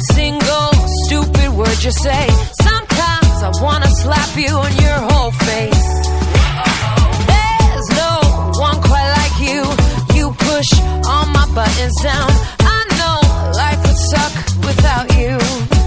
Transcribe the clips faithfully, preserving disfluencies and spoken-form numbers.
single stupid word you say. Sometimes I wanna slap you on your whole face. There's no one quite like you. You push all my buttons down. I know life would suck without you.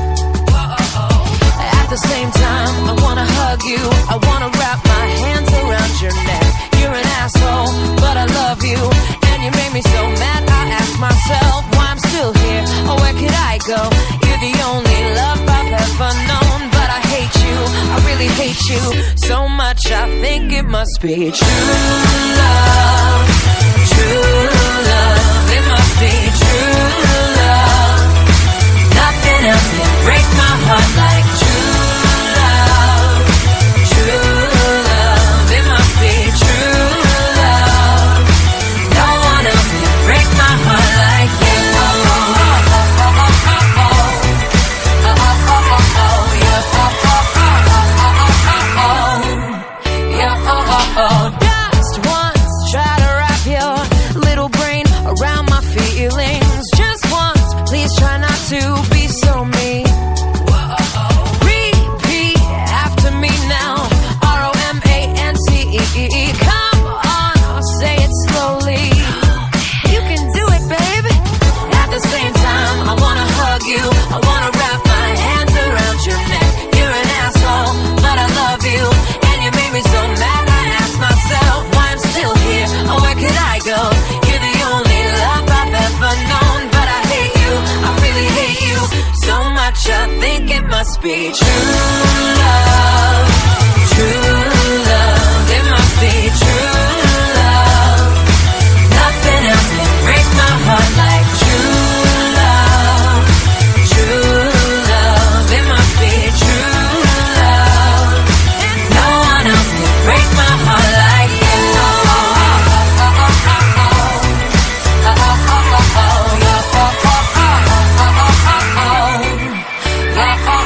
At the same time, I wanna hug you. I wanna wrap my hands around your neck. You're an asshole, but I love you. And you made me so mad, I ask myself why I'm still here, or where could I go? You're the only love I've ever known, but I hate you, I really hate you so much, I think it must be true love. True love, it must be true love. Nothing else can break my heart like true love. True love, it must be true love. No one else can break my heart like you. Just once, try to wrap your little brain around my feelings. Just once, please try not to be so mean. Repeat after me now. R O M A N T E E. Come on, I'll say it slowly. You can do it, baby. At the same time, I wanna hug you. I wanna wrap my hands around your neck. You're an asshole, but I love you. And you made me so mad, I ask myself why I'm still here, or where could I go? You're the only love I've ever known, but I hate you, I really hate you so much, I think it must be true love. True love, it must be true love. Nothing else can break my heart like true love. True love, it must be true love. No one else can break my heart like you. Oh,